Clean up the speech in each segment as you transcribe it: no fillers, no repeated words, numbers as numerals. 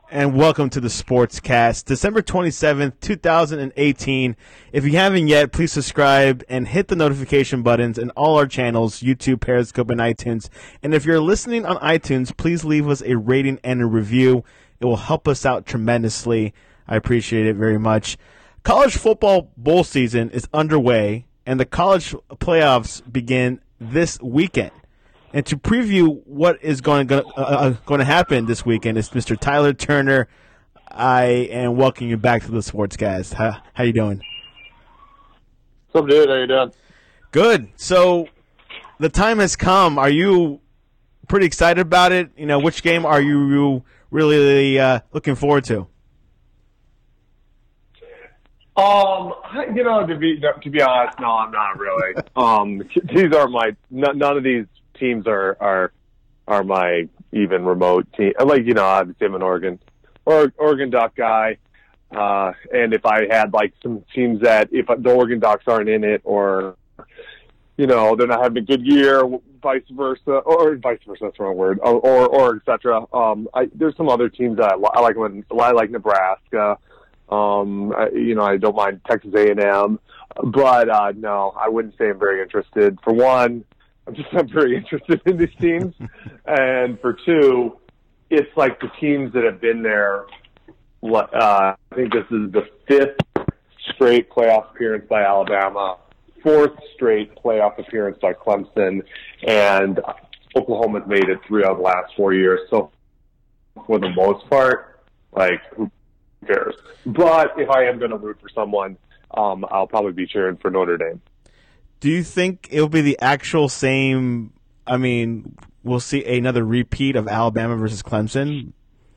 and welcome to the Sportscast, December 27th, 2018. If you haven't yet, please subscribe and hit the notification buttons in all our channels, YouTube, Periscope, and iTunes. And if you're listening on iTunes, please leave us a rating and a review. It will help us out tremendously. I appreciate it very much. College football bowl season is underway, and the college playoffs begin this weekend. And to preview what is going to happen this weekend is Mr. Tyler Turner. I am welcoming you back to the Sportscast. How you doing? What's up, dude? How you doing? Good. So the time has come. Are you pretty excited about it? You know, which game are you really looking forward to? To be honest, no, I'm not really. These are none of these teams are my even remote team. Obviously I'm an Oregon Duck guy. And if I had some teams that if the Oregon Ducks aren't in it or, they're not having a good year, vice versa, that's the wrong word, or et cetera. There's some other teams that I like. I like Nebraska. I don't mind Texas A&M, but no, I wouldn't say I'm very interested. For one, I'm just not very interested in these teams, and for two, it's like the teams that have been there. I think this is the fifth straight playoff appearance by Alabama, fourth straight playoff appearance by Clemson, and Oklahoma's made it 3 out of the last 4 years. So for the most part, who cares? But if I am going to root for someone, I'll probably be cheering for Notre Dame. Do you think it'll be the actual same? I mean, we'll see another repeat of Alabama versus Clemson.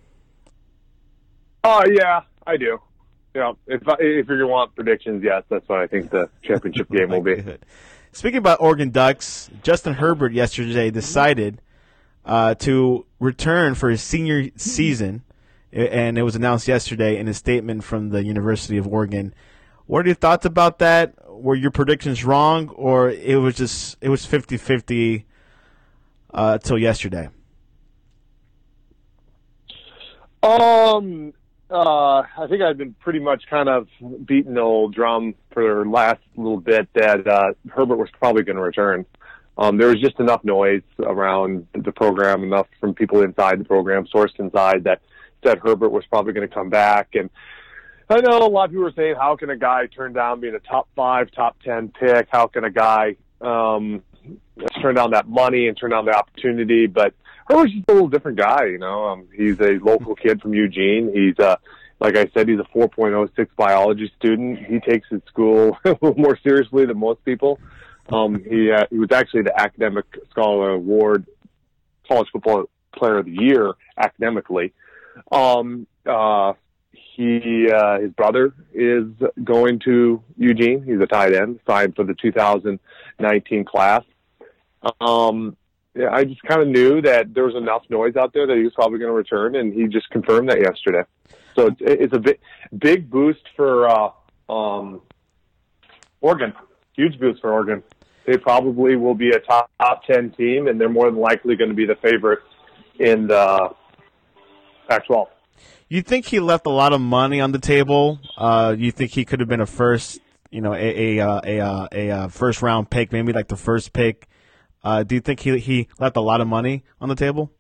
Oh yeah, I do. If you're going to want predictions, yes, that's what I think the championship game will be. Good. Speaking about Oregon Ducks, Justin Herbert yesterday decided to return for his senior season, and it was announced yesterday in a statement from the University of Oregon. What are your thoughts about that? Were your predictions wrong, or it was 50-50 till yesterday? I think I've been pretty much kind of beating the old drum for the last little bit that Herbert was probably going to return. There was just enough noise around the program, enough from people inside the program, sourced inside, that said Herbert was probably going to come back. And I know a lot of people were saying, how can a guy turn down being a top 5, top 10 pick? How can a guy turn down that money and turn down the opportunity? But Herbert's just a little different guy, He's a local kid from Eugene. He's like I said, he's a 4.06 biology student. He takes his school a little more seriously than most people. He was actually the Academic Scholar Award College Football Player of the Year academically. His brother is going to Eugene. He's a tight end, signed for the 2019 class. I just kind of knew that there was enough noise out there that he was probably going to return, and he just confirmed that yesterday. So it's a big boost for Oregon. Huge boost for Oregon. They probably will be a top 10 team, and they're more than likely going to be the favorites in the Pac-12. You think he left a lot of money on the table? You think he could have been a first, a first round pick, maybe like the first pick? Do you think he left a lot of money on the table?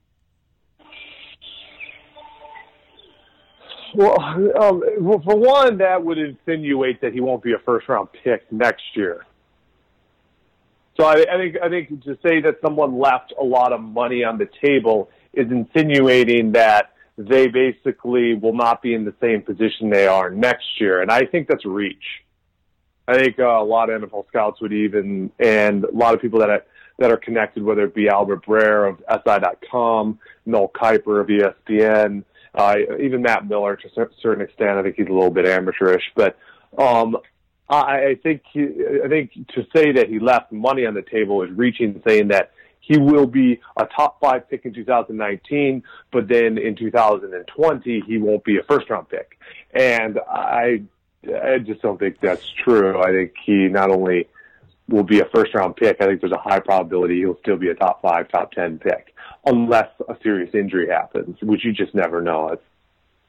Well, for one, that would insinuate that he won't be a first round pick next year. So I think to say that someone left a lot of money on the table is insinuating that they basically will not be in the same position they are next year. And I think that's a reach. I think a lot of NFL scouts would and a lot of people that are connected, whether it be Albert Breer of SI.com, Noel Kiper of ESPN, even Matt Miller to a certain extent. I think he's a little bit amateurish. But I think to say that he left money on the table is reaching, saying that he will be a top 5 pick in 2019, but then in 2020 he won't be a first-round pick. And I just don't think that's true. I think he not only will be a first-round pick, I think there's a high probability he'll still be a top 5, top 10 pick, unless a serious injury happens, which you just never know.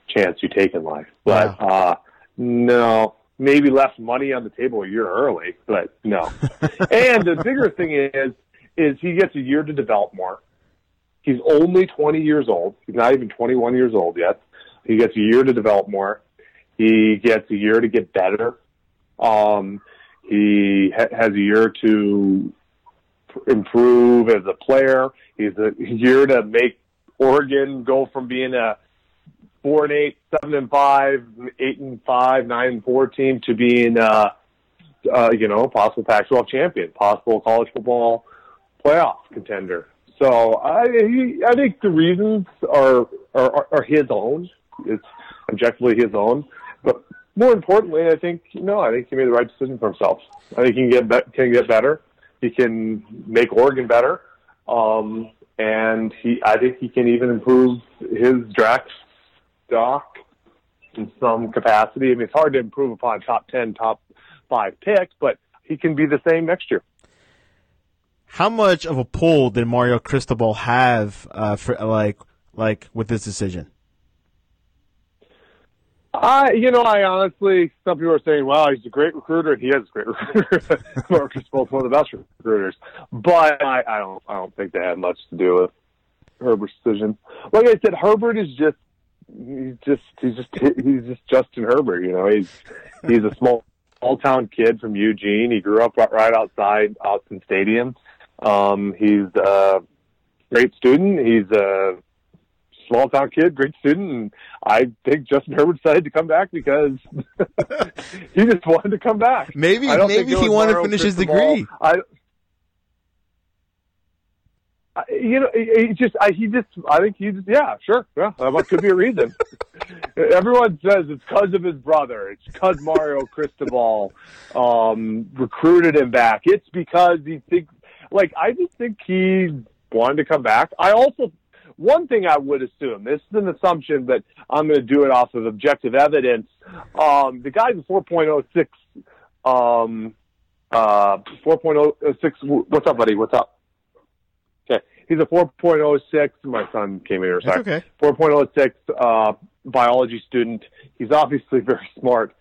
chance you take in life. But no, maybe left money on the table a year early, but no. And the bigger thing is he gets a year to develop more. He's only 20 years old. He's not even 21 years old yet. He gets a year to develop more. He gets a year to get better. He has a year to improve as a player. He's a year to make Oregon go from being a 4-8, 7-5, 8-5, 9-4 team to being possible Pac-12 champion, possible college football playoff contender. So I think the reasons are his own. It's objectively his own, but more importantly, I think he made the right decision for himself. I think he can get better. He can make Oregon better, and I think he can even improve his draft stock in some capacity. I mean, it's hard to improve upon top 10, top 5 picks, but he can be the same next year. How much of a pull did Mario Cristobal have for with this decision? I honestly, some people are saying, "Wow, he's a great recruiter." He is a great recruiter. Mario Cristobal's one of the best recruiters, but I don't think that had much to do with Herbert's decision. Like I said, Herbert is he's just Justin Herbert. He's a small town kid from Eugene. He grew up right outside Austin Stadium. He's a great student. He's a small town kid, great student, and I think Justin Herbert decided to come back because he just wanted to come back. Maybe he wanted to finish his degree. I think that could be a reason. Everyone says it's because of his brother. It's because Mario Cristobal recruited him back. It's because I just think he wanted to come back. One thing I would assume, this is an assumption, but I'm going to do it off of objective evidence. The guy's a 4.06. 4.06. What's up, buddy? What's up? Okay. He's a 4.06. My son came in here. Sorry. Okay. 4.06 biology student. He's obviously very smart.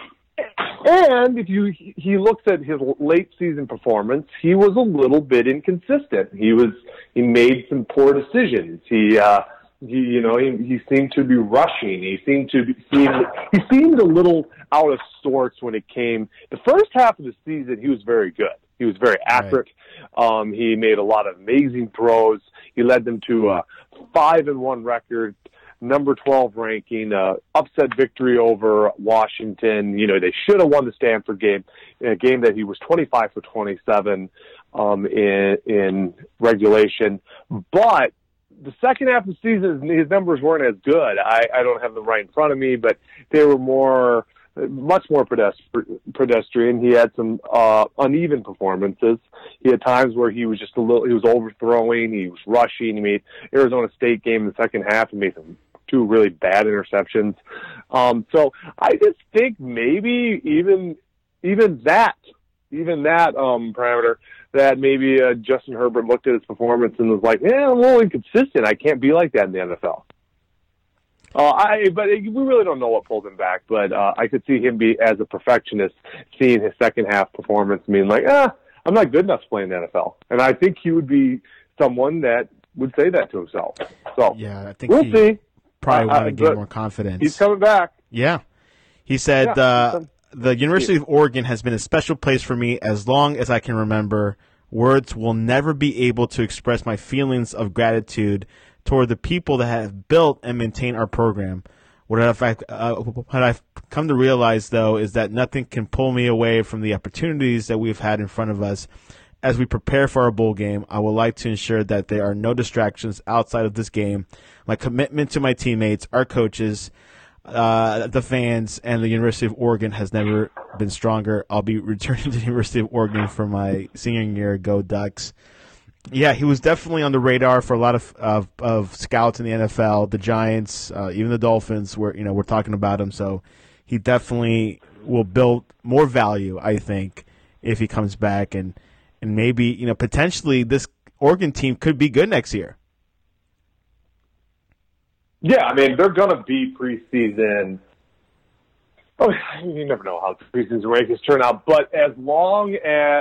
And if he looks at his late season performance, he was a little bit inconsistent. He made some poor decisions. He seemed to be rushing. He seemed a little out of sorts when it came. The first half of the season, he was very good. He was very accurate. Right. He made a lot of amazing throws. He led them to a 5-1 record. Number 12 ranking, upset victory over Washington. They should have won the Stanford game, in a game that he was 25 for 27 in regulation. But the second half of the season, his numbers weren't as good. I don't have them right in front of me, but they were much more pedestrian. He had some uneven performances. He had times where he was he was overthrowing, he was rushing. He made Arizona State game in the second half and made some 2 really bad interceptions. So I just think maybe even that parameter, that maybe Justin Herbert looked at his performance and was like, I'm a little inconsistent. I can't be like that in the NFL. But we really don't know what pulled him back. But I could see him be, as a perfectionist, seeing his second half performance, being like, I'm not good enough to play in the NFL. And I think he would be someone that would say that to himself. So yeah, I think we'll see. Probably want to gain more confidence. He's coming back. Yeah. He said, the University of Oregon has been a special place for me as long as I can remember. Words will never be able to express my feelings of gratitude toward the people that have built and maintained our program. What I've come to realize, though, is that nothing can pull me away from the opportunities that we've had in front of us. As we prepare for our bowl game, I would like to ensure that there are no distractions outside of this game. My commitment to my teammates, our coaches, the fans, and the University of Oregon has never been stronger. I'll be returning to the University of Oregon for my senior year. Go Ducks. Yeah, he was definitely on the radar for a lot of scouts in the NFL, the Giants, even the Dolphins. We're talking about him, so he definitely will build more value, I think, if he comes back, and maybe potentially this Oregon team could be good next year. Yeah, I mean, they're going to be preseason. Oh, you never know how preseason rankings turn out, but as long,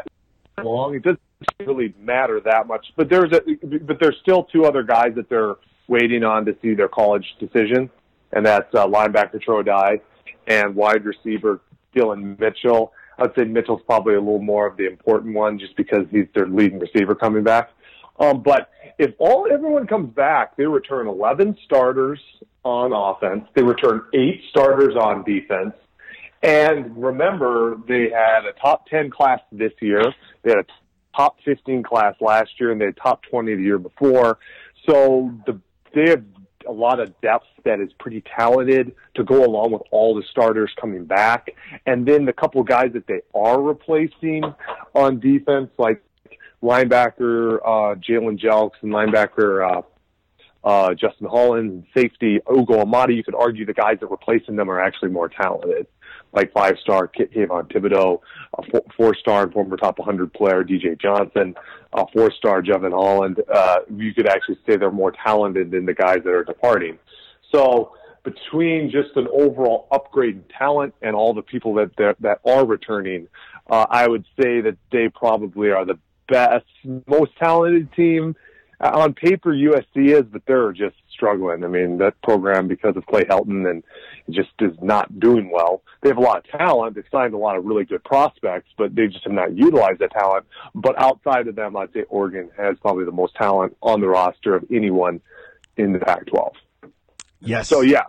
it doesn't really matter that much. But there's still two other guys that they're waiting on to see their college decision, and that's linebacker Troy Dye and wide receiver Dylan Mitchell. I'd say Mitchell's probably a little more of the important one just because he's their leading receiver coming back. But if everyone comes back, they return 11 starters on offense. They return 8 starters on defense. And remember, they had a top 10 class this year. They had a top 15 class last year, and they had top 20 the year before. So they have a lot of depth that is pretty talented to go along with all the starters coming back. And then the couple of guys that they are replacing on defense, like linebacker Jalen Jelks and linebacker Justin Holland and safety Ugo Amadi, you could argue the guys that are replacing them are actually more talented, like 5-star Kayvon Thibodeau, a 4-star and former top 100 player DJ Johnson, a 4-star Jevon Holland. You could actually say they're more talented than the guys that are departing. So between just an overall upgrade in talent and all the people that are returning, I would say that they probably are the best, most talented team. On paper, USC is, but they're just struggling. I mean, that program, because of Clay Helton, and just is not doing well. They have a lot of talent. They've signed a lot of really good prospects, but they just have not utilized that talent. But outside of them, I'd say Oregon has probably the most talent on the roster of anyone in the Pac-12. Yes. So, yeah.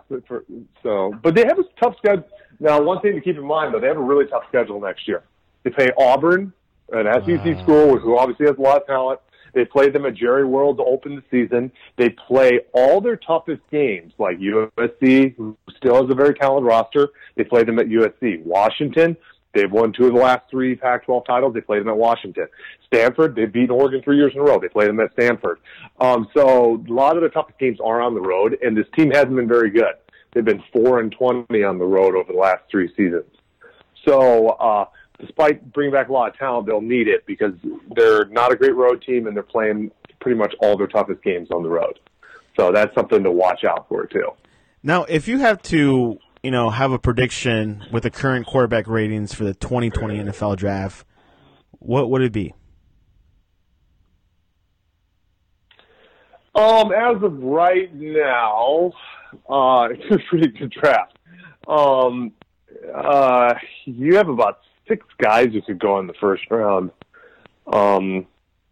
But they have a tough schedule. Now, one thing to keep in mind, though, they have a really tough schedule next year. They play Auburn, an SEC school who obviously has a lot of talent. They play them at Jerry World to open the season. They play all their toughest games, like USC, who still has a very talented roster. They play them at USC. Washington, they've won 2 of the last 3 Pac-12 titles. They play them at Washington. Stanford, they've beaten Oregon 3 years in a row. They play them at Stanford. So a lot of the toughest games are on the road, and this team hasn't been very good. They've been 4-20 on the road over the last 3 seasons. So, despite bringing back a lot of talent, they'll need it because they're not a great road team and they're playing pretty much all their toughest games on the road. So that's something to watch out for too. Now, if you have to, have a prediction with the current quarterback ratings for the 2020 NFL Draft, what would it be? As of right now, it's a pretty good draft. You have about 6 guys who could go in the first round. Tua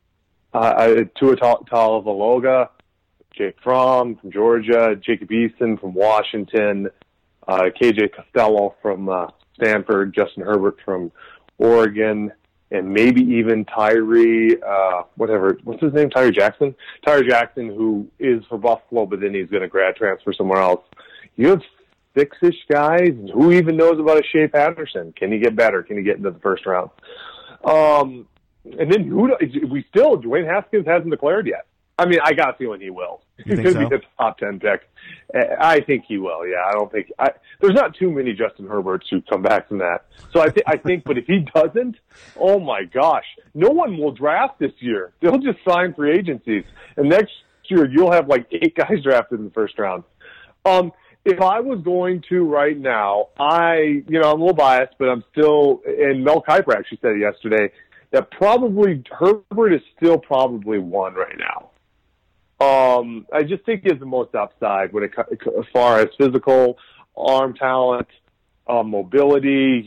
Tagovailoa, Jake Fromm from Georgia, Jacob Eason from Washington, KJ Costello from Stanford, Justin Herbert from Oregon, and maybe even Tyree, what's his name? Tyree Jackson? Tyree Jackson, who is for Buffalo, but then he's going to grad transfer somewhere else. You have 6-ish guys. Who even knows about a Shea Patterson? Can he get better? Can he get into the first round? And then Dwayne Haskins hasn't declared yet. I mean, I got a feling he will. He's going to be the top 10 pick. I think he will. Yeah, I don't think there's not too many Justin Herberts who come back from that. So I think, but if he doesn't, oh my gosh, no one will draft this year. They'll just sign free agencies, and next year you'll have like 8 guys drafted in the first round. If I was going to right now, I'm a little biased, but I'm still, and Mel Kiper actually said it yesterday, that probably Herbert is still probably 1 right now. I just think he has the most upside as far as physical, arm talent, mobility,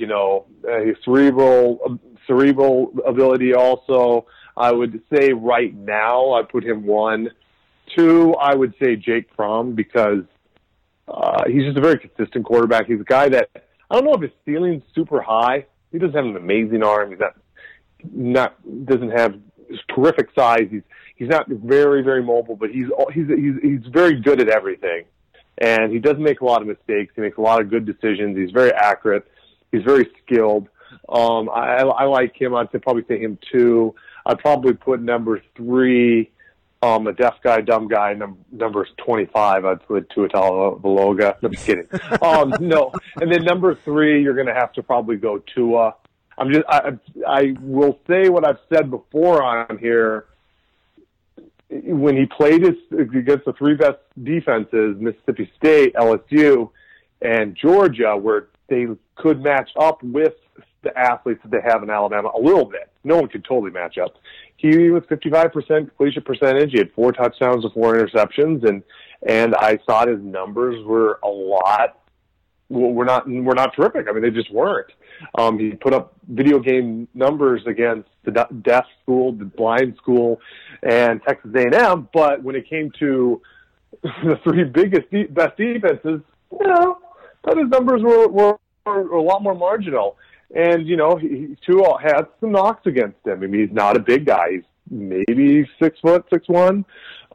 cerebral ability also. I would say right now I'd put him 1. 2, I would say Jake Fromm because he's just a very consistent quarterback. He's a guy that, I don't know if his ceiling's super high. He doesn't have an amazing arm. He's doesn't have terrific size. He's not very, very mobile, but he's very good at everything. And he doesn't make a lot of mistakes. He makes a lot of good decisions. He's very accurate. He's very skilled. I like him. I'd probably say him 2. I'd probably put number 3, a deaf guy, dumb guy, number 25. I'd put Tua Tagovailoa. No, I'm just kidding. No. And then number 3, you're going to have to probably go Tua. I will say what I've said before on here. when he played against the three best defenses, Mississippi State, LSU, and Georgia, where they could match up with the athletes that they have in Alabama a little bit. No one could totally match up. He was 55% completion percentage. He had 4 touchdowns and 4 interceptions, and I thought his numbers were a lot. We're not terrific. I mean, they just weren't. He put up video game numbers against the deaf school, the blind school, and Texas A&M. But when it came to the 3 best defenses, thought his numbers were a lot more marginal. And he too had some knocks against him. I mean, he's not a big guy. He's maybe 6 foot, 6'1".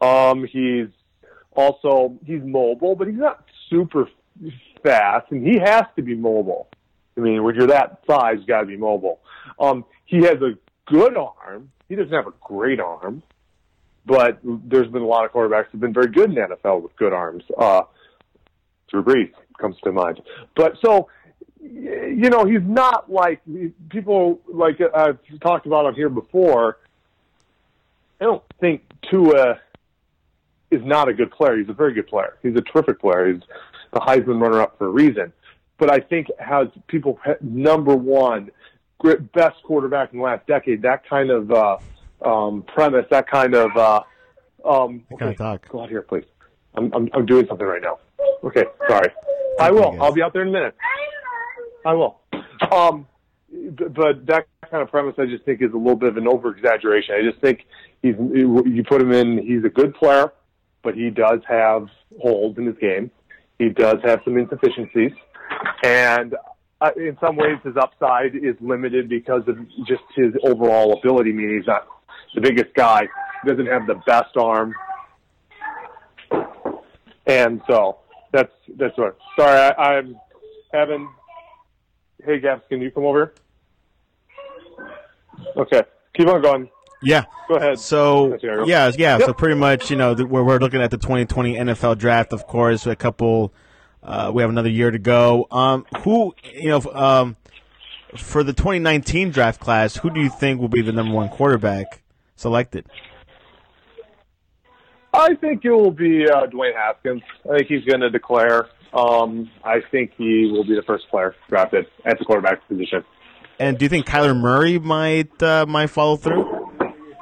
He's mobile, but he's not super fast, and he has to be mobile. I mean, when you're that size, you got to be mobile. He has a good arm. He doesn't have a great arm, but there's been a lot of quarterbacks who've been very good in the NFL with good arms. Drew Brees comes to mind. But so, he's not like people like I've talked about on here before. I don't think Tua is not a good player. He's a very good player. He's a terrific player. He's the Heisman runner-up for a reason. But I think has people number one, best quarterback in the last decade, that kind of premise, that kind of okay, talk. Go out here, please. I'm doing something right now. Okay, sorry. I will. I'll be out there in a minute. I will. But that kind of premise, I just think, is a little bit of an over-exaggeration. I just think you put him in, he's a good player, but he does have holes in his game. He does have some insufficiencies. And in some ways, his upside is limited because of just his overall ability, meaning he's not the biggest guy. He doesn't have the best arm. And so that's what. Sorry, I'm having... Hey, Gabs, can you come over? Okay. Keep on going. Yeah. Go ahead. So, yeah. Yep. So pretty much, we're looking at the 2020 NFL draft, of course, a couple we have another year to go. For the 2019 draft class, who do you think will be the number 1 quarterback selected? I think it will be Dwayne Haskins. I think he's going to declare. I think he will be the first player drafted at the quarterback position. And do you think Kyler Murray might follow through?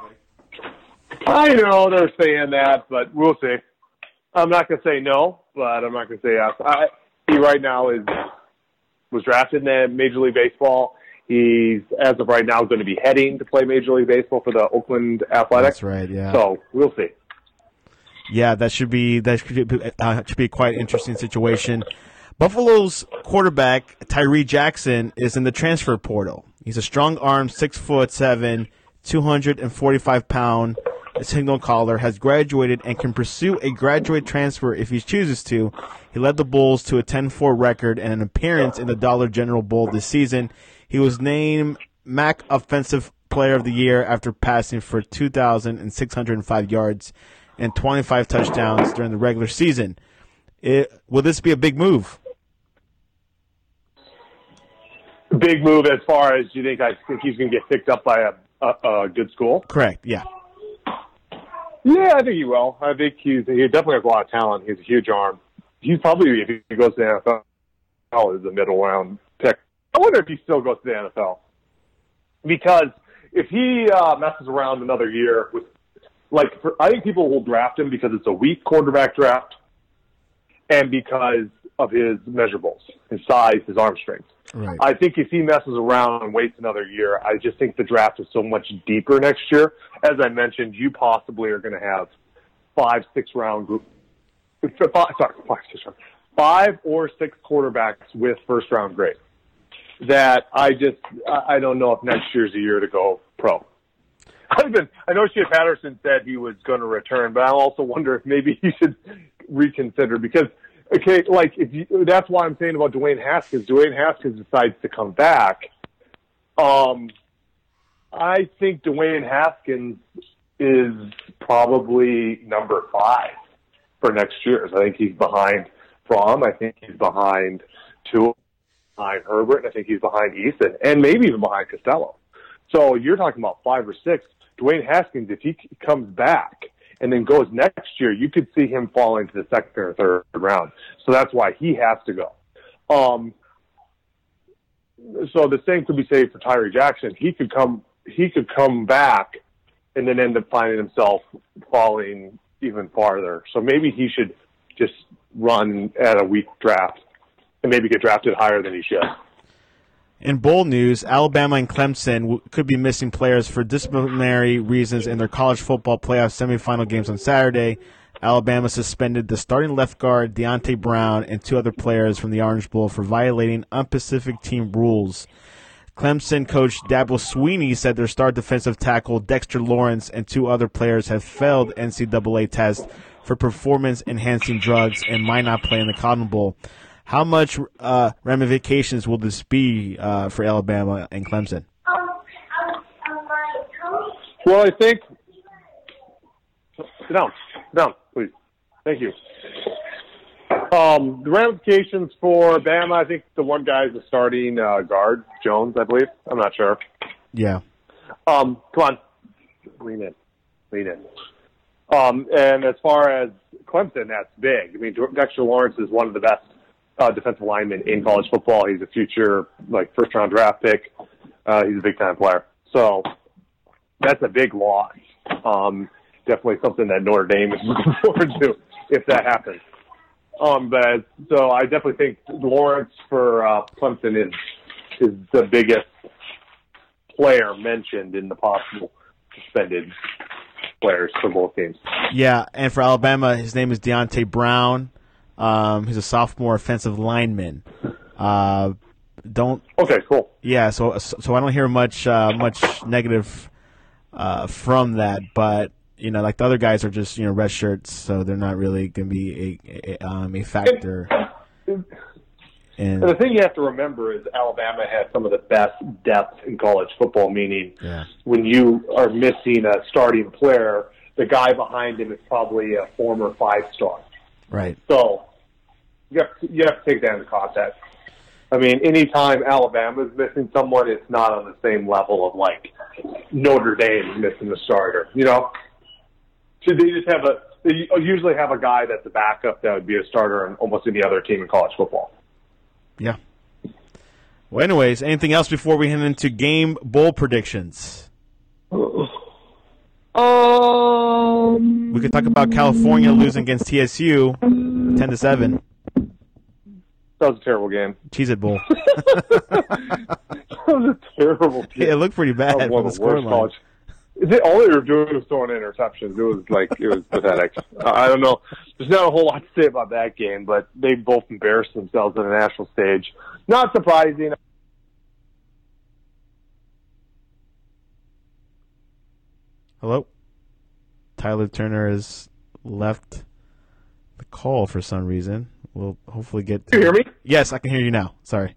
I know they're saying that, but we'll see. I'm not going to say no, but I'm not going to say yes. He right now was drafted in Major League Baseball. He's, as of right now, going to be heading to play Major League Baseball for the Oakland Athletics. That's right, yeah. So we'll see. Yeah, that should be a quite interesting situation. Buffalo's quarterback Tyree Jackson is in the transfer portal. He's a strong arm, 6'7", 245-pound signal caller, has graduated and can pursue a graduate transfer if he chooses to. He led the Bulls to a 10-4 record and an appearance in the Dollar General Bowl this season. He was named MAC Offensive Player of the Year after passing for 2,605 yards and 25 touchdowns during the regular season. Will this be a big move? Big move as far as you think? I think he's going to get picked up by a good school? Correct, yeah. Yeah, I think he will. I think he definitely has a lot of talent. He has a huge arm. He's probably, if he goes to the NFL, is a middle round pick. I wonder if he still goes to the NFL. Because if he messes around another year with, I think people will draft him because it's a weak quarterback draft and because of his measurables, his size, his arm strength. Right. I think if he messes around and waits another year, I just think the draft is so much deeper next year. As I mentioned, you possibly are going to have 5 or 6 quarterbacks with first-round grades. That I don't know if next year's a year to go pro. I know Shea Patterson said he was going to return, but I also wonder if maybe he should reconsider because, that's why I'm saying about Dwayne Haskins. Dwayne Haskins decides to come back. I think Dwayne Haskins is probably number 5 for next year. So I think he's behind Fromm. I think he's behind Tua, behind Herbert, and I think he's behind Eason, and maybe even behind Costello. So you're talking about 5 or 6. Dwayne Haskins, if he comes back and then goes next year, you could see him fall into the second or third round. So that's why he has to go. So the same could be said for Tyree Jackson. He could come back and then end up finding himself falling even farther. So maybe he should just run at a weak draft and maybe get drafted higher than he should. In bowl news, Alabama and Clemson could be missing players for disciplinary reasons in their college football playoff semifinal games on Saturday. Alabama suspended the starting left guard, Deontay Brown, and 2 other players from the Orange Bowl for violating unspecific team rules. Clemson coach Dabo Swinney said their star defensive tackle, Dexter Lawrence, and 2 other players have failed NCAA tests for performance-enhancing drugs and might not play in the Cotton Bowl. How much ramifications will this be for Alabama and Clemson? Well, I think sit down, please. Thank you. The ramifications for Bama, I think the one guy is the starting guard, Jones, I believe. I'm not sure. Yeah. Come on. Lean in. And as far as Clemson, that's big. I mean, Dexter Lawrence is one of the best defensive linemen in college football. He's a future, first-round draft pick. He's a big-time player. So that's a big loss. Definitely something that Notre Dame is looking forward to if that happens. So I definitely think Lawrence for Clemson is the biggest player mentioned in the possible suspended players for both teams. Yeah, and for Alabama, his name is Deontay Brown. He's a sophomore offensive lineman. Okay, cool. Yeah, so I don't hear much negative from that, but the other guys are just red shirts, so they're not really going to be a factor. And the thing you have to remember is Alabama has some of the best depth in college football, meaning when you are missing a starting player, the guy behind him is probably a former 5-star. Right. So you have to take that into context. I mean, anytime Alabama's missing someone, it's not on the same level of Notre Dame missing the starter. So they usually have a guy that's a backup that would be a starter on almost any other team in college football. Yeah. Well, anyways, anything else before we head into game bowl predictions? We could talk about California losing against TSU 10-7. That was a terrible game. Cheez-It Bowl. That was a terrible game. Yeah, it looked pretty bad from the scoreline. All they were doing was throwing interceptions. It was pathetic. I don't know. There's not a whole lot to say about that game, but they both embarrassed themselves on a national stage. Not surprising. Hello? Tyler Turner has left the call for some reason. We'll hopefully get to... Can you hear me? Yes, I can hear you now. Sorry.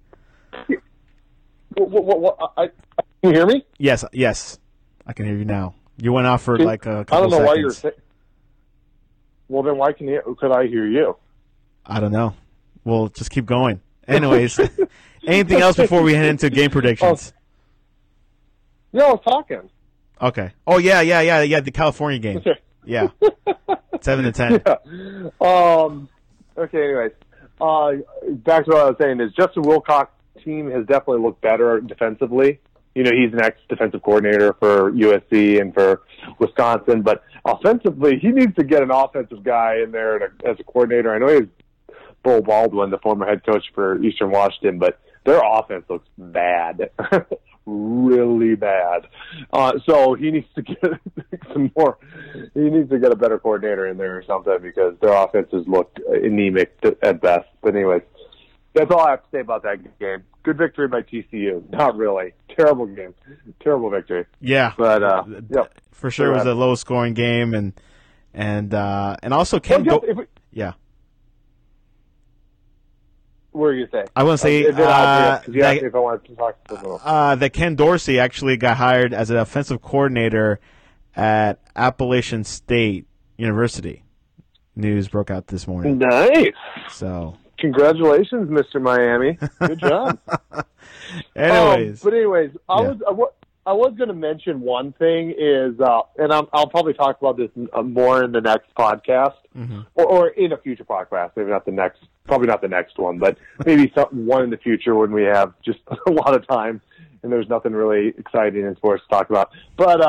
Can you hear me? Yes. I can hear you now. You went off for a couple seconds. I don't know why you're saying... Well, then why could I hear you? I don't know. We'll just keep going. Anyways, anything else before we head into game predictions? Yeah, I was talking. Okay. Oh, yeah, the California game. Yeah. 7-10. Yeah. Okay, anyways. Back to what I was saying is Justin Wilcox's team has definitely looked better defensively. He's an ex-defensive coordinator for USC and for Wisconsin, but offensively, he needs to get an offensive guy in there as a coordinator. I know he's Bo Baldwin, the former head coach for Eastern Washington, but their offense looks bad, really bad. So he needs to get he needs to get a better coordinator in there or something because their offenses look anemic at best. But anyways, that's all I have to say about that game. Good victory by TCU. Not really. Terrible game. Terrible victory. Yeah. But for sure it was a low scoring game and also Ken yeah. What were you saying? I want to say if I wanted to talk to that Ken Dorsey actually got hired as an offensive coordinator at Appalachian State University. News broke out this morning. Nice. So congratulations, Mr. Miami. Good job. Anyways, I was I was going to mention one thing is, and I'll probably talk about this more in the next podcast, or in a future podcast. Maybe not the next, probably not the next one, but maybe one in the future when we have just a lot of time and there's nothing really exciting in sports to talk about. But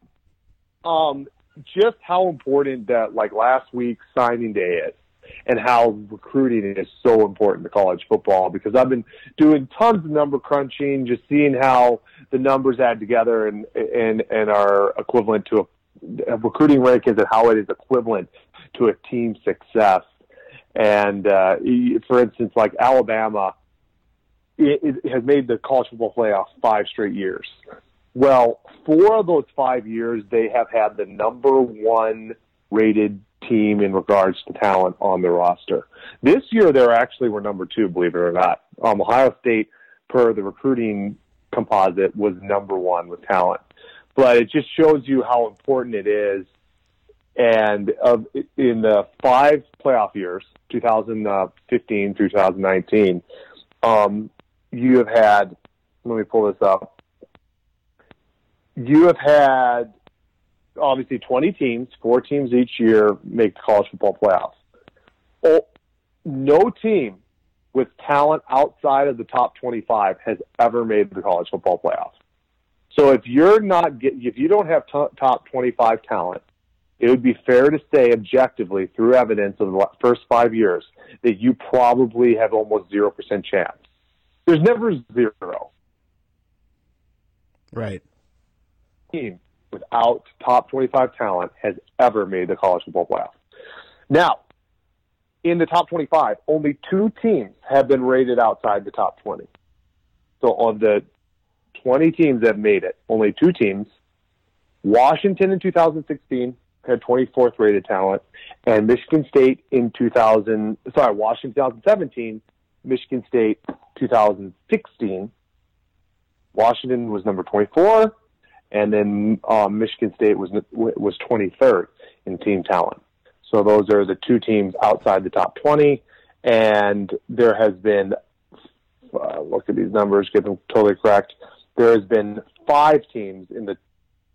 just how important that like last week's signing day is, and how recruiting is so important to college football, because I've been doing tons of number crunching, just seeing how the numbers add together and are equivalent to a recruiting rankings and how it is equivalent to a team success. And for instance, like Alabama, it has made the college football playoff 5 straight years. Well, 4 of those 5 years, they have had the number 1 rated team in regards to talent on their roster. This year, they actually were number 2, believe it or not. Ohio State, per the recruiting composite, was number 1 with talent. But it just shows you how important it is. And in the 5 playoff years, 2015 through 2019, you have had, let me pull this up, you have had obviously 20 teams, 4 teams each year make the college football playoffs. No team with talent outside of the top 25 has ever made the college football playoffs. So if you don't have top 25 talent, it would be fair to say objectively through evidence of the first 5 years that you probably have almost 0% chance. There's never 0. Right. Team without top 25 talent has ever made the college football playoff. Now, in the top 25, only 2 teams have been rated outside the top 20. So of the 20 teams that made it, only 2 teams, Washington in 2016 had 24th rated talent, and Michigan State in Washington 2017, Michigan State 2016. Washington was number 24, and then Michigan State was 23rd in team talent. So those are the 2 teams outside the top 20, and there has been, look at these numbers, get them totally correct, there has been 5 teams in the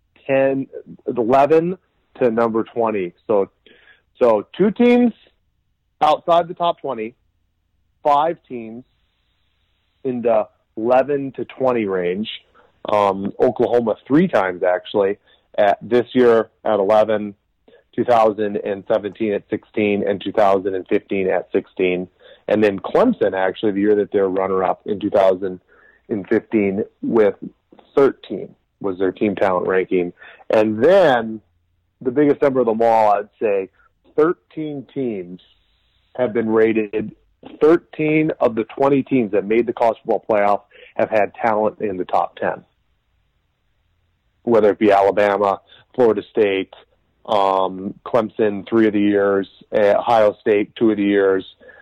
11 to number 20. So 2 teams outside the top 20, 5 teams in the 11 to 20 range. Oklahoma 3 times actually, at this year at 11, 2017 at 16, and 2015 at 16. And then Clemson, actually, the year that they're runner-up in 2015 with 13 was their team talent ranking. And then the biggest number of them all, I'd say 13 teams have been rated. 13 of the 20 teams that made the college football playoff have had talent in the top 10. Whether it be Alabama, Florida State, Clemson 3 of the years, Ohio State 2 of the years,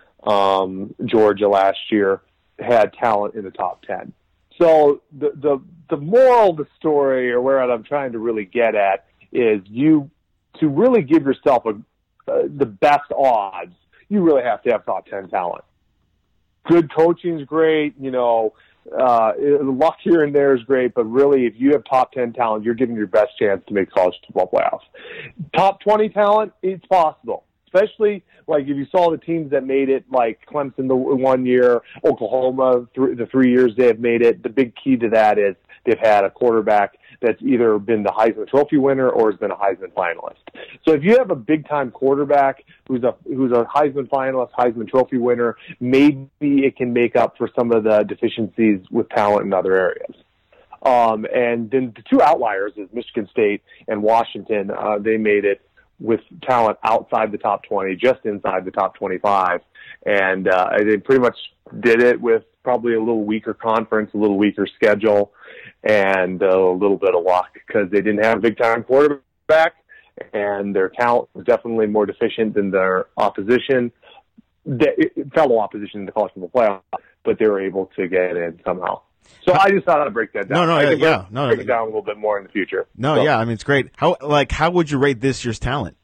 Georgia last year had talent in the top 10. So the moral of the story, or where I'm trying to really get at, is to really give yourself the best odds, you really have to have top 10 talent. Good coaching is great, luck here and there is great, but really, if you have top 10 talent, you're giving your best chance to make college football playoffs. Top 20 talent, it's possible. Especially, like, if you saw the teams that made it, like Clemson the 1 year, Oklahoma the 3 years they have made it, the big key to that is they've had a quarterback that's either been the Heisman Trophy winner or has been a Heisman finalist. So if you have a big-time quarterback who's a Heisman finalist, Heisman Trophy winner, maybe it can make up for some of the deficiencies with talent in other areas. And then the 2 outliers is Michigan State and Washington. They made it with talent outside the top 20, just inside the top 25. And they pretty much did it with probably a little weaker conference, a little weaker schedule, and a little bit of luck because they didn't have a big-time quarterback, and their talent was definitely more deficient than their opposition, fellow opposition in the college football playoff, but they were able to get in somehow. So I just thought I'd break that down. Break it down a little bit more in the future. Yeah, I mean, it's great. How would you rate this year's talent?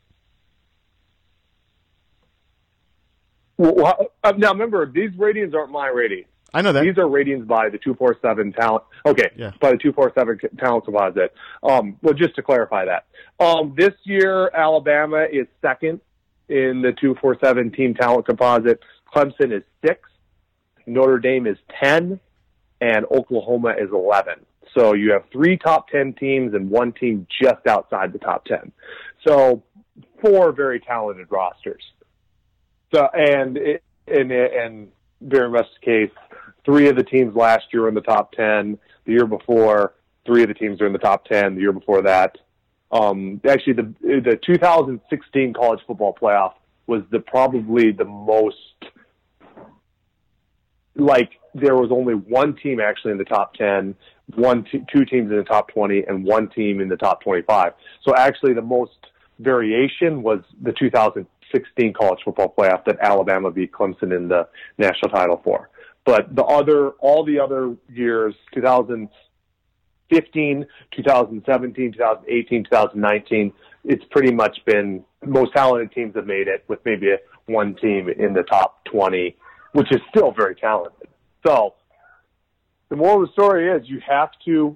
Well, now remember, these ratings aren't my ratings. I know that. These are ratings by the 247 talent. Okay, Yeah. by the 247 talent composite. Well, just to clarify that, this year Alabama is second in the 247 team talent composite. Clemson is 6, Notre Dame is 10, and Oklahoma is 11. So you have 3 top 10 teams and 1 team just outside the top 10. So 4 very talented rosters. So and very much the case, 3 of the teams last year were in the top 10. The year before, 3 of the teams are in the top 10. The year before that, actually the 2016 college football playoff was probably the most, like, there was only 1 team actually in the top 10, 2 teams in the top 20, and 1 team in the top 25. So actually the most variation was the 2016 college football playoff that Alabama beat Clemson in the national title for. But all the other years, 2015, 2017, 2018, 2019, it's pretty much been most talented teams have made it, with maybe 1 team in the top 20, which is still very talented. So the moral of the story is you have to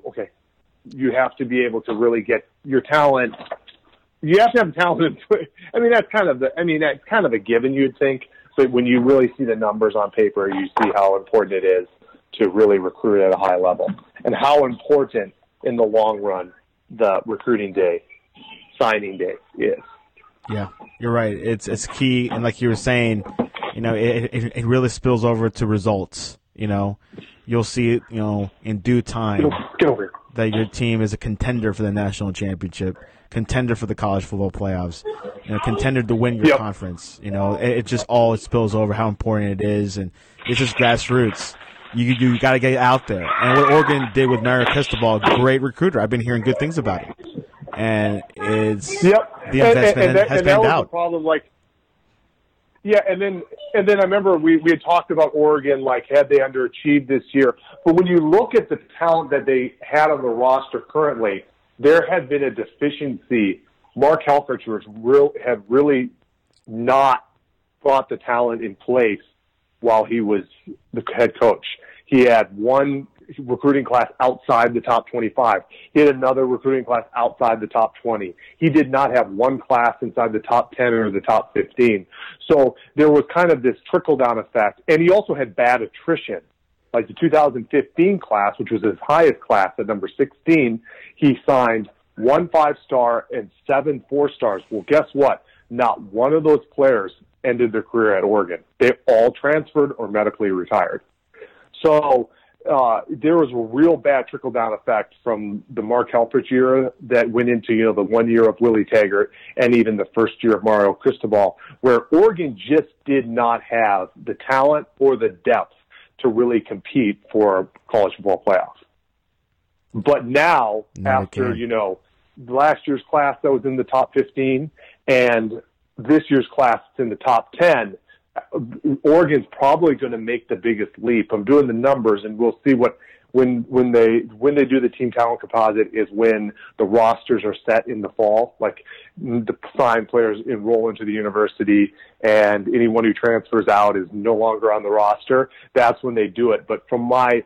be able to really get your talent. You have to have talent. That's kind of a given, you'd think. But when you really see the numbers on paper, you see how important it is to really recruit at a high level, and how important in the long run the recruiting day, signing day is. Yeah, you're right. It's key, and like you were saying, it really spills over to results. You'll see it, in due time. Get over here. That your team is a contender for the national championship, contender for the college football playoffs, contender to win your conference. It just all spills over how important it is, and it's just grassroots. You got to get out there. And what Oregon did with Mario Cristobal, great recruiter. I've been hearing good things about him, and it's the investment has panned out. The problem, and then I remember we had talked about Oregon, had they underachieved this year. But when you look at the talent that they had on the roster currently, there had been a deficiency. Mark Helfrich had really not brought the talent in place while he was the head coach. He had 1 recruiting class outside the top 25. He had another recruiting class outside the top 20. He did not have 1 class inside the top 10 or the top 15. So there was kind of this trickle-down effect. And he also had bad attrition. Like the 2015 class, which was his highest class at number 16, he signed 1 5-star and 7 4-stars. Well, guess what? Not one of those players ended their career at Oregon. They all transferred or medically retired. So there was a real bad trickle-down effect from the Mark Helfrich era that went into, the 1 year of Willie Taggart and even the first year of Mario Cristobal, where Oregon just did not have the talent or the depth to really compete for college football playoffs. But now, after, last year's class that was in the top 15 and this year's class that's in the top 10, Oregon's probably going to make the biggest leap. I'm doing the numbers, and we'll see when they do the team talent composite is when the rosters are set in the fall. Like the fine players enroll into the university, and anyone who transfers out is no longer on the roster. That's when they do it. But from my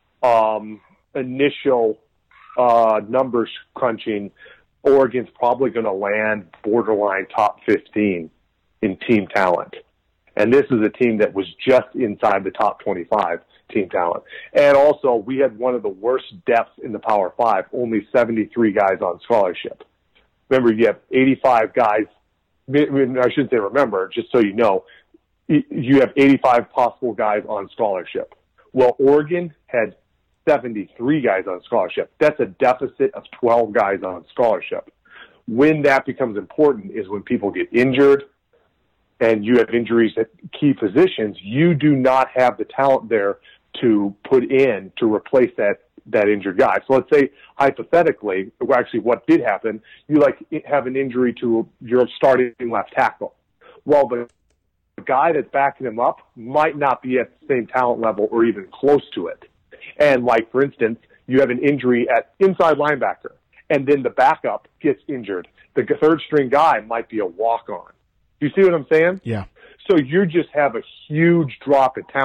initial numbers crunching, Oregon's probably going to land borderline top 15 in team talent. And this is a team that was just inside the top 25 team talent. And also, we had one of the worst depths in the Power 5, only 73 guys on scholarship. Remember, you have 85 guys. I shouldn't say remember, just so you know, you have 85 possible guys on scholarship. Well, Oregon had 73 guys on scholarship. That's a deficit of 12 guys on scholarship. When that becomes important is when people get injured, and you have injuries at key positions. You do not have the talent there to put in to replace that injured guy. So let's say, hypothetically, actually what did happen, you have an injury to your starting left tackle. Well, the guy that's backing him up might not be at the same talent level or even close to it. And for instance, you have an injury at inside linebacker, and then the backup gets injured. The third string guy might be a walk-on. You see what I'm saying? Yeah. So you just have a huge drop in talent.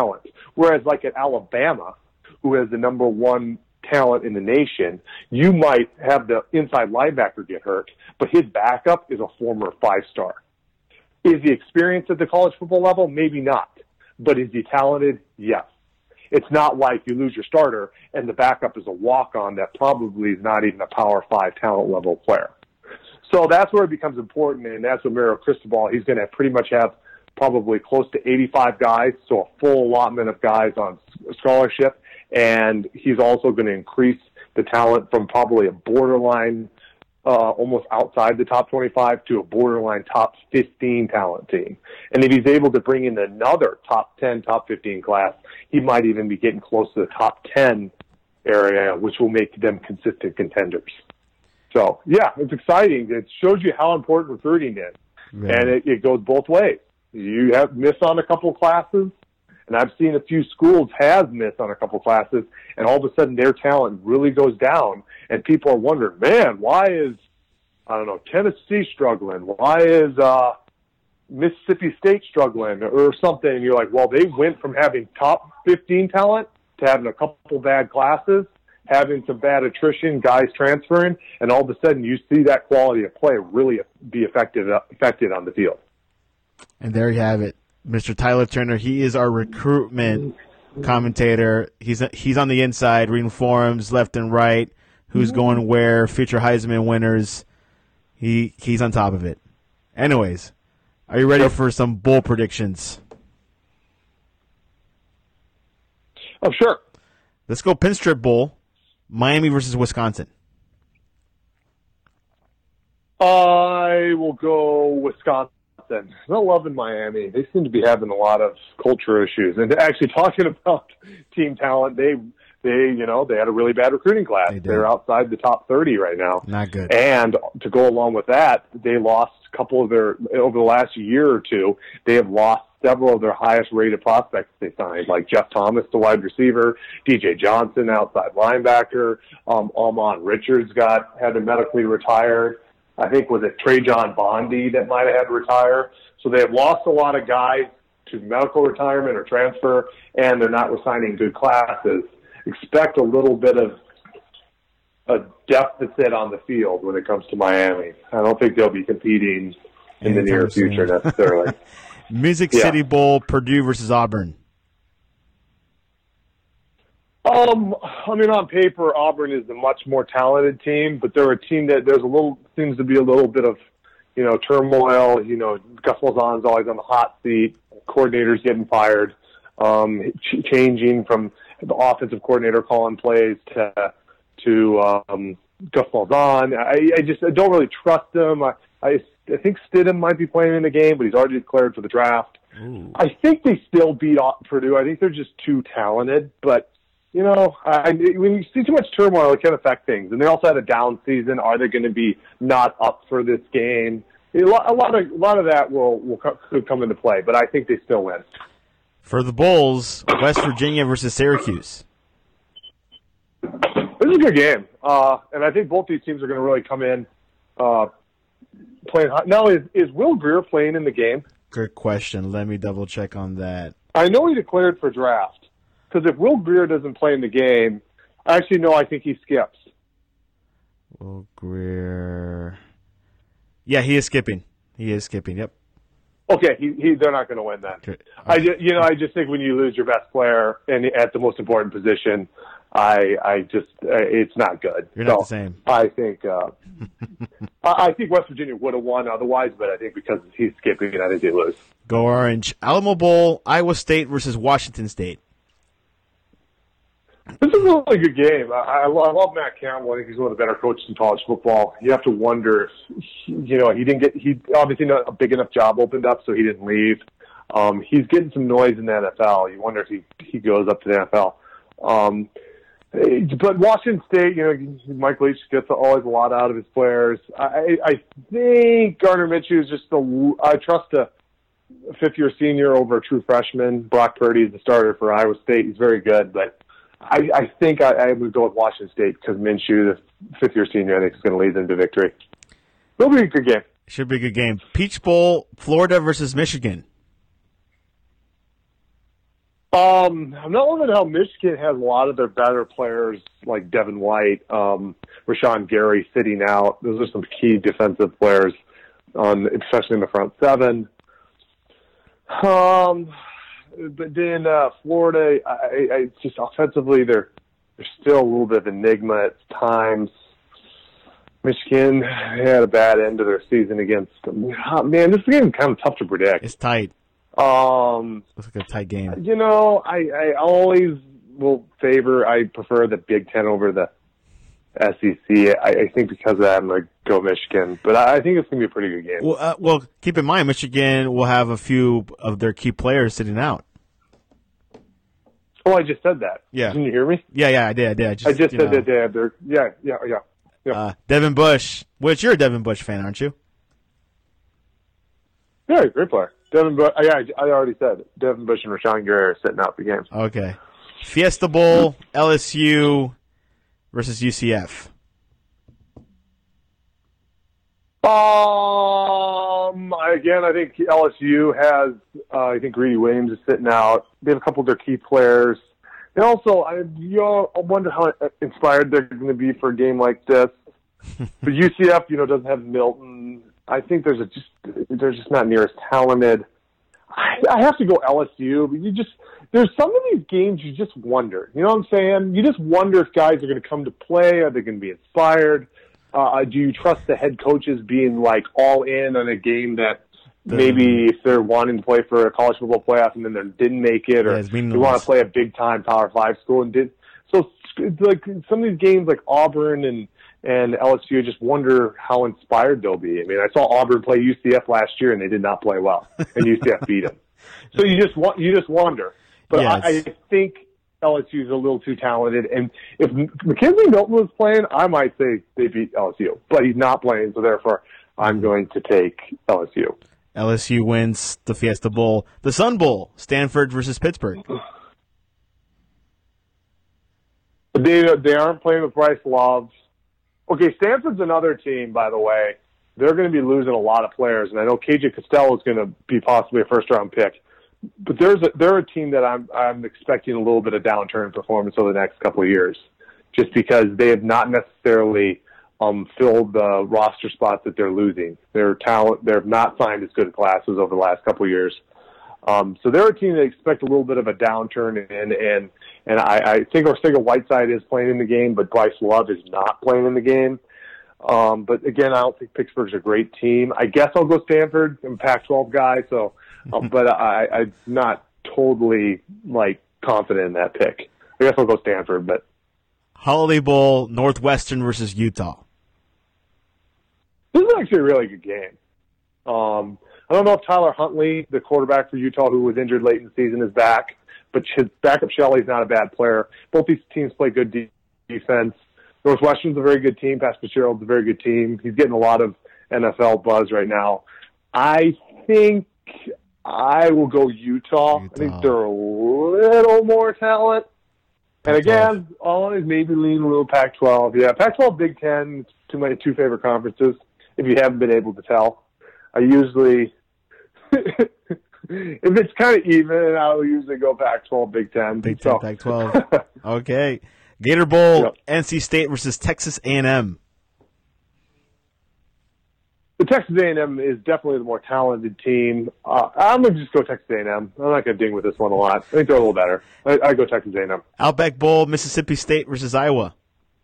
Whereas like at Alabama, who has the number one talent in the nation, you might have the inside linebacker get hurt, but his backup is a former 5-star. Is he experienced at the college football level? Maybe not. But is he talented? Yes. It's not like you lose your starter and the backup is a walk-on that probably is not even a Power 5 talent level player. So that's where it becomes important, and that's what Mario Cristobal, he's going to pretty much have probably close to 85 guys, so a full allotment of guys on scholarship, and he's also going to increase the talent from probably a borderline, almost outside the top 25 to a borderline top 15 talent team. And if he's able to bring in another top 10, top 15 class, he might even be getting close to the top 10 area, which will make them consistent contenders. So, yeah, it's exciting. It shows you how important recruiting is. Yeah. And it goes both ways. You have missed on a couple of classes, and I've seen a few schools have missed on a couple of classes, and all of a sudden their talent really goes down, and people are wondering, man, why is, I don't know, Tennessee struggling? Why is Mississippi State struggling or something? And you're like, well, they went from having top 15 talent to having a couple bad classes, having some bad attrition, guys transferring, and all of a sudden you see that quality of play really be affected on the field. And there you have it, Mr. Tyler Turner. He is our recruitment commentator. He's on the inside, reading forums left and right, who's going where, future Heisman winners. He's on top of it. Anyways, are you ready for some bowl predictions? Oh, sure. Let's go Pinstrip Bowl. Miami versus Wisconsin. I will go Wisconsin. I'm not loving Miami. They seem to be having a lot of culture issues. And actually, talking about team talent, they had a really bad recruiting class. They're outside the top 30 right now. Not good. And to go along with that, they lost a couple of over the last year or two, they have lost several of their highest-rated prospects they signed, like Jeff Thomas, the wide receiver, DJ Johnson, outside linebacker, Almon Richards had to medically retire. I think was it Trajan Bondi that might have had to retire. So they have lost a lot of guys to medical retirement or transfer, and they're not resigning good classes. Expect a little bit of a deficit on the field when it comes to Miami. I don't think they'll be competing in the near future necessarily. Music City Bowl, Purdue versus Auburn. On paper, Auburn is a much more talented team, but they're a team that seems to be a little bit of, turmoil. Gus Malzahn's always on the hot seat. Coordinators getting fired, changing from the offensive coordinator calling plays to Gus Malzahn. I don't really trust him. I think Stidham might be playing in the game, but he's already declared for the draft. Ooh. I think they still beat Purdue. I think they're just too talented, but when you see too much turmoil, it can affect things. And they also had a down season. Are they going to be not up for this game? A lot of that could come into play, but I think they still win. For the Bulls, West Virginia versus Syracuse. This is a good game, and I think both these teams are going to really come in playing hot. Now, is Will Grier playing in the game? Good question. Let me double check on that. I know he declared for draft. Because if Will Grier doesn't play in the game, I think he skips. Will Grier. Yeah, he is skipping. Yep. Okay, they're not going to win that. Okay. I just think when you lose your best player and at the most important position, it's not good. You're not the same. I think I think West Virginia would have won otherwise, but I think because he's skipping, I think they lose. Go Orange. Alamo Bowl, Iowa State versus Washington State. This is a really good game. I love Matt Campbell. I think he's one of the better coaches in college football. You have to wonder if, he obviously not a big enough job opened up, so he didn't leave. He's getting some noise in the NFL. You wonder if he goes up to the NFL. But Washington State, Mike Leach gets always a lot out of his players. I think Gardner Minshew is just I trust a fifth-year senior over a true freshman. Brock Purdy is the starter for Iowa State. He's very good, but I think I would go with Washington State because Minshew, the fifth-year senior, I think is going to lead them to victory. It'll be a good game. Should be a good game. Peach Bowl, Florida versus Michigan. I'm not loving how Michigan has a lot of their better players like Devin White, Rashawn Gary sitting out. Those are some key defensive players, especially in the front seven. But then Florida, I just offensively, they're still a little bit of enigma at times. Michigan had a bad end of their season against them. Oh, man, this game is kind of tough to predict. It's tight. Looks like a tight game. I always will I prefer the Big Ten over the SEC. I think because of that, I'm going to go Michigan. But I think it's going to be a pretty good game. Well, keep in mind, Michigan will have a few of their key players sitting out. Oh, I just said that. Yeah. Didn't you hear me? Yeah, I did. I just said that they have their yeah. Devin Bush, which you're a Devin Bush fan, aren't you? Yeah, great player. Devin Bush. I already said it. Devin Bush and Rashawn Gary are sitting out the games. Okay. Fiesta Bowl, LSU versus UCF. Again, I think LSU has. I think Greedy Williams is sitting out. They have a couple of their key players. And also, I wonder how inspired they're going to be for a game like this. But UCF, doesn't have Milton. I think they're just not near as talented. I have to go LSU, but there's some of these games you just wonder. You know what I'm saying? You just wonder if guys are going to come to play. Are they going to be inspired? Do you trust the head coaches being like all in on a game that maybe if they're wanting to play for a college football playoff and then they didn't make it, or they want to play a big time Power 5 school and did? So like some of these games like Auburn and LSU, just wonder how inspired they'll be. I mean, I saw Auburn play UCF last year and they did not play well, and UCF beat them. So you just wonder. But yes. I think LSU is a little too talented, and if Mackenzie Milton was playing, I might say they beat LSU, but he's not playing, so therefore I'm going to take LSU. LSU wins the Fiesta Bowl. The Sun Bowl, Stanford versus Pittsburgh. They aren't playing with Bryce Love. Okay, Stanford's another team, by the way. They're going to be losing a lot of players, and I know KJ Costello is going to be possibly a first-round pick. But they're a team that I'm expecting a little bit of downturn in performance over the next couple of years, just because they have not necessarily filled the roster spots that they're losing. Their talent, they've not signed as good classes over the last couple of years. So they're a team that expect a little bit of a downturn in, and I think Arcega-Whiteside is playing in the game, but Bryce Love is not playing in the game. But again, I don't think Pittsburgh's a great team. I guess I'll go Stanford. I'm a Pac-12 guy, so but I'm not totally confident in that pick. I guess I'll go Stanford. But Holiday Bowl, Northwestern versus Utah. This is actually a really good game. I don't know if Tyler Huntley, the quarterback for Utah, who was injured late in the season, is back, but his backup Shelley's not a bad player. Both these teams play good defense. Northwestern's a very good team. Pat Fitzgerald's a very good team. He's getting a lot of NFL buzz right now. I think I will go Utah. I think they're a little more talent. And again, I'll maybe lean a little Pac-12. Yeah, Pac-12, Big Ten, my two favorite conferences, if you haven't been able to tell. I usually, if it's kind of even, I'll usually go Pac-12, Big Ten. Big Ten, Pac-12. Okay. Gator Bowl, yep. NC State versus Texas A&M. The Texas A&M is definitely the more talented team. I'm going to just go Texas A&M. I'm not going to ding with this one a lot. I think they're a little better. I go Texas A&M. Outback Bowl, Mississippi State versus Iowa.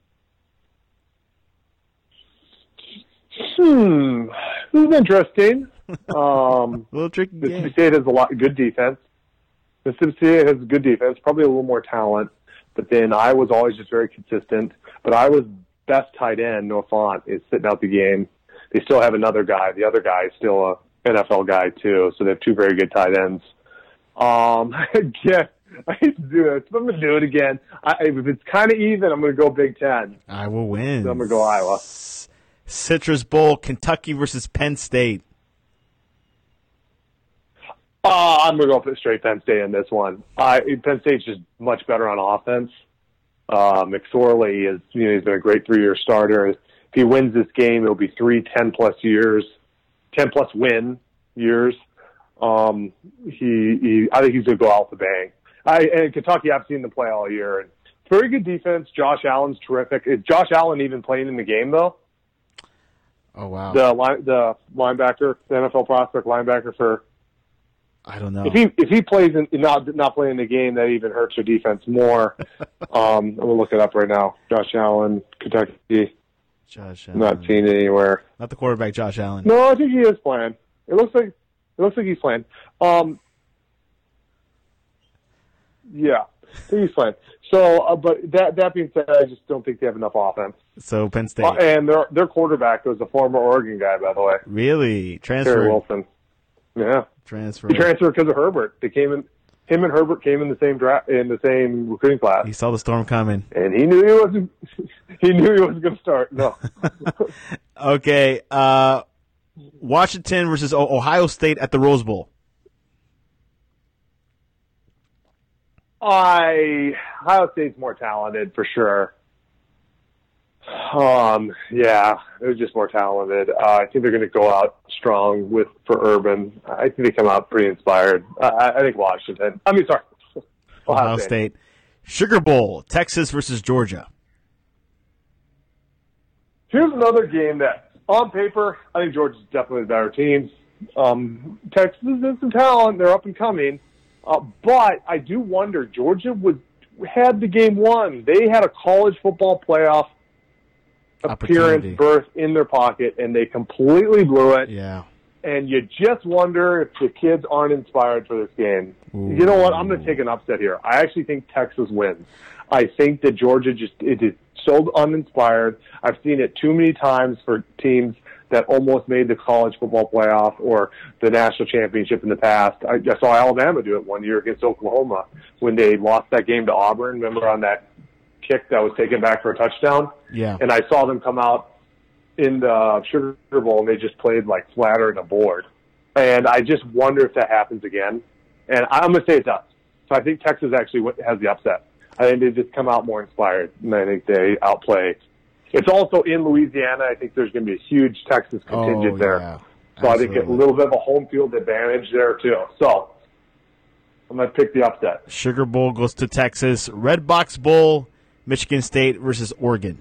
This is interesting. A little tricky Mississippi game. State has a lot of good defense. Mississippi State has good defense, probably a little more talent. But then Iowa's always just very consistent. But Iowa's best tight end, Noah Fant, is sitting out the game. They still have another guy. The other guy is still an NFL guy, too. So they have two very good tight ends. Again, I hate to do it. I'm going to do it again. If it's kind of even, I'm going to go Big Ten. Iowa wins. So I'm going to go Iowa. Citrus Bowl, Kentucky versus Penn State. I'm going to go straight Penn State in this one. Penn State's just much better on offense. McSorley is, he's been a great 3-year starter. If he wins this game, it'll be 3 10-plus years, 10-plus win years. I think he's going to go out with a bang. And Kentucky, I've seen them play all year. And very good defense. Josh Allen's terrific. Is Josh Allen even playing in the game, though? Oh, wow. The linebacker, the NFL prospect linebacker for... I don't know. If he plays in not playing the game, that even hurts your defense more. I'm gonna look it up right now. Josh Allen, Kentucky. Josh Allen. Not seen it anywhere. Not the quarterback, Josh Allen. No, I think he is playing. It looks like he's playing. Yeah, I think he's playing. So, but that being said, I just don't think they have enough offense. So Penn State. And their quarterback was a former Oregon guy, by the way. Really? Transferred? Terry Wilson. Yeah. Transferred. He transferred because of Herbert. Him and Herbert came in the same draft, in the same recruiting class. He saw the storm coming. And he knew he wasn't going to start. No. Okay. Washington versus Ohio State at the Rose Bowl. Ohio State's more talented for sure. Yeah, they're just more talented. I think they're going to go out strong for Urban. I think they come out pretty inspired. I think Washington. Ohio State. Sugar Bowl, Texas versus Georgia. Here's another game that, on paper, I think Georgia's definitely the better team. Texas has some talent. They're up and coming. But I do wonder, Georgia had the game won. They had a college football playoff appearance berth in their pocket, and they completely blew it. Yeah. And you just wonder if the kids aren't inspired for this game. Ooh. You know what? I'm going to take an upset here. I actually think Texas wins. I think that Georgia it is so uninspired. I've seen it too many times for teams that almost made the college football playoff or the national championship in the past. I saw Alabama do it one year against Oklahoma when they lost that game to Auburn. Remember on that kick that was taken back for a touchdown? Yeah. And I saw them come out in the Sugar Bowl and they just played like flatter than a board. And I just wonder if that happens again. And I'm going to say it does. So I think Texas actually has the upset. I think they just come out more inspired, and I think they outplay. It's also in Louisiana. I think there's going to be a huge Texas contingent there. Yeah. So I think a little bit of a home field advantage there, too. So I'm going to pick the upset. Sugar Bowl goes to Texas. Red Box Bowl, Michigan State versus Oregon.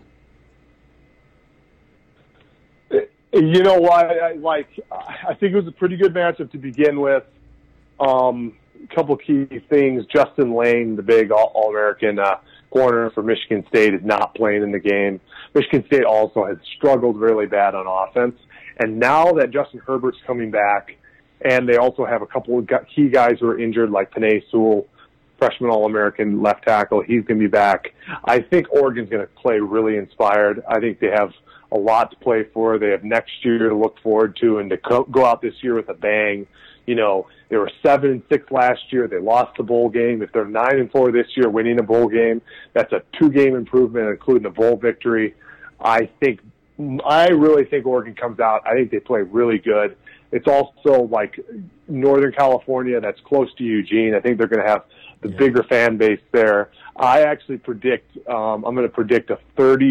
You know what? I think it was a pretty good matchup to begin with. A couple key things. Justin Lane, the big All-American corner for Michigan State, is not playing in the game. Michigan State also has struggled really bad on offense. And now that Justin Herbert's coming back, and they also have a couple of key guys who are injured, like Penei Sewell, freshman All-American left tackle. He's going to be back. I think Oregon's going to play really inspired. I think they have a lot to play for. They have next year to look forward to, and to go out this year with a bang. You know, they were 7-6 last year. They lost the bowl game. If they're 9-4 this year, winning a bowl game, that's a 2-game improvement, including a bowl victory. I really think Oregon comes out. I think they play really good. It's also like Northern California, that's close to Eugene. I think they're going to have the bigger fan base there. I actually predict, I'm going to predict a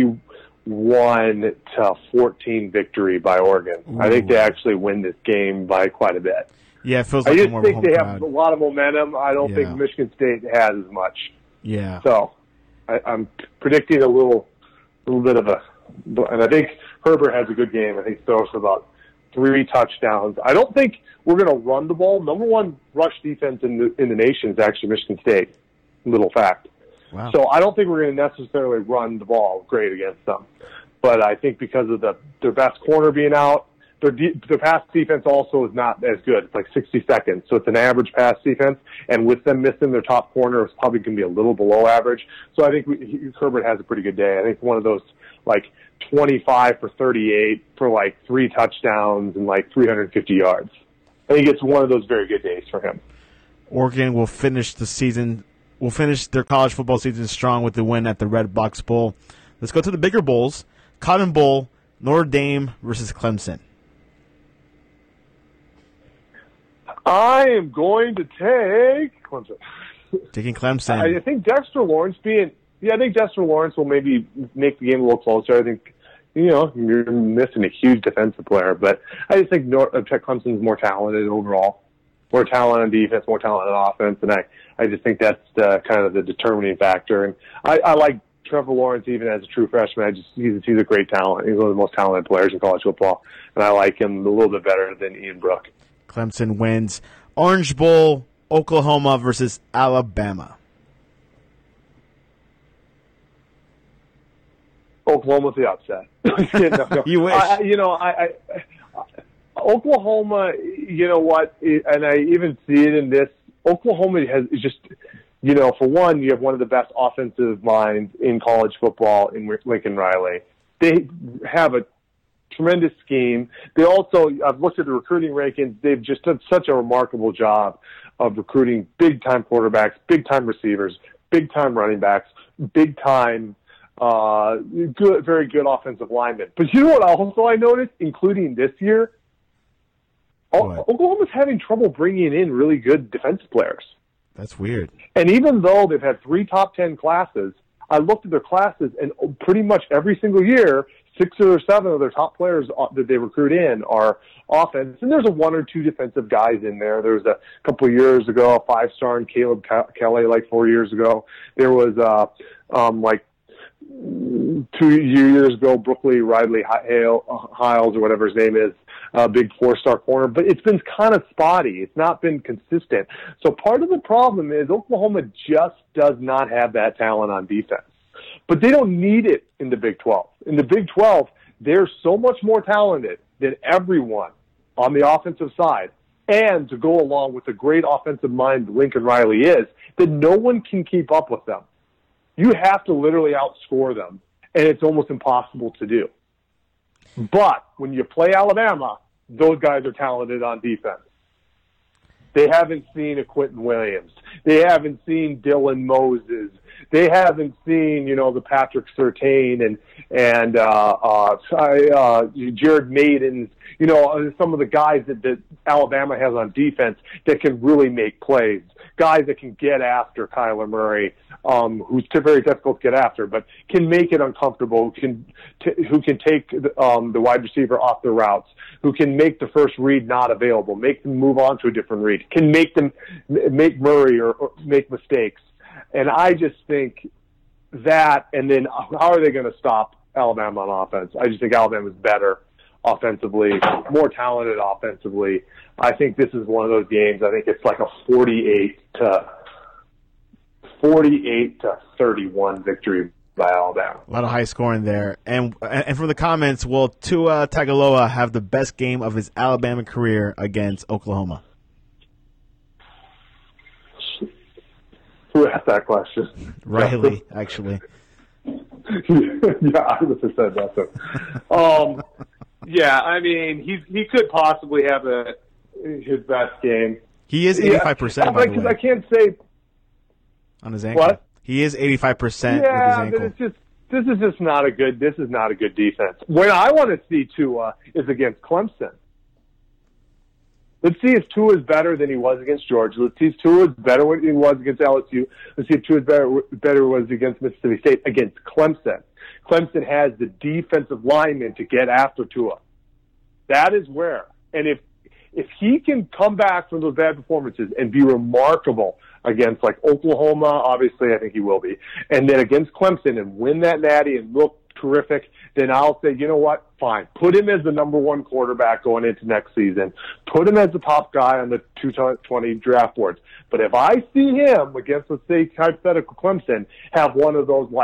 31-14 victory by Oregon. Ooh. I think they actually win this game by quite a bit. Yeah, it feels like I more just think they crowd. have a lot of momentum. I don't think Michigan State has as much. Yeah. So I'm predicting a little bit of and I think Herbert has a good game. I think he throws for about 3 touchdowns. I don't think we're going to run the ball. Number one rush defense in the nation is actually Michigan State. Little fact. Wow. So I don't think we're going to necessarily run the ball great against them. But I think because of their best corner being out, their pass defense also is not as good. It's like 60 seconds. So it's an average pass defense. And with them missing their top corner, it's probably going to be a little below average. So I think Herbert has a pretty good day. I think one of those, like, 25 for 38 for, like, 3 touchdowns and, like, 350 yards. I think it's one of those very good days for him. Oregon will finish their college football season strong with the win at the Red Box Bowl. Let's go to the bigger bowls. Cotton Bowl, Notre Dame versus Clemson. I am going to take Clemson. Taking Clemson. I think Dexter Lawrence will maybe make the game a little closer. I think, you're missing a huge defensive player, but I just think Clemson's more talented overall. More talent on defense, more talent on offense, and I just think that's kind of the determining factor. And I like Trevor Lawrence even as a true freshman. He's a great talent. He's one of the most talented players in college football, and I like him a little bit better than Ian Brook. Clemson wins. Orange Bowl, Oklahoma versus Alabama. Oklahoma's the upset. No. You wish. Oklahoma, you know what, and I even see it in this. Oklahoma has just, for one, you have one of the best offensive minds in college football in Lincoln Riley. They have a tremendous scheme. They also, I've looked at the recruiting rankings, they've just done such a remarkable job of recruiting big-time quarterbacks, big-time receivers, big-time running backs, big-time very good offensive linemen. But you know what also I noticed, including this year? Oklahoma's having trouble bringing in really good defensive players. That's weird. And even though they've had 3 top 10 classes, I looked at their classes, and pretty much every single year, 6 or 7 of their top players that they recruit in are offense. And there's 1 or 2 defensive guys in there. There was a couple of years ago, a 5-star in Caleb Kelly, 4 years ago. There was 2 years ago, Brooklyn Riley Hiles, or whatever his name is, a big 4-star corner, but it's been kind of spotty. It's not been consistent. So part of the problem is Oklahoma just does not have that talent on defense. But they don't need it in the Big 12. In the Big 12, they're so much more talented than everyone on the offensive side. And to go along with the great offensive mind Lincoln Riley is, that no one can keep up with them. You have to literally outscore them, and it's almost impossible to do. But when you play Alabama, those guys are talented on defense. They haven't seen a Quentin Williams. They haven't seen Dylan Moses. They haven't seen, the Patrick Surtain and Jared Maidens, some of the guys that Alabama has on defense that can really make plays. Guys that can get after Kyler Murray, who's very difficult to get after, but can make it uncomfortable, who can take the wide receiver off the routes, who can make the first read not available, make them move on to a different read, can make Murray or make mistakes. And I just think that, and then how are they going to stop Alabama on offense? I just think Alabama's better offensively, more talented offensively. I think this is one of those games. I think it's like a 48 to 31 victory by Alabama. A lot of high scoring there. And from the comments, will Tua Tagovailoa have the best game of his Alabama career against Oklahoma? Who asked that question? Riley, actually. Yeah, I would have said that too. Yeah, I mean, he could possibly have his best game. He is 85%, by the way. I can't say on his ankle. What? He is 85% with his ankle. But this is not a good defense. What I want to see Tua is against Clemson. Let's see if Tua is better than he was against Georgia. Let's see if Tua is better than he was against LSU. Let's see if Tua is better was against Mississippi State, against Clemson. Clemson has the defensive linemen to get after Tua. That is where. And if he can come back from those bad performances and be remarkable against Oklahoma, obviously I think he will be, and then against Clemson and win that natty and look terrific, then I'll say, you know what, fine. Put him as the number 1 quarterback going into next season. Put him as the top guy on the 220 draft boards. But if I see him against, let's say, hypothetical Clemson, have one of those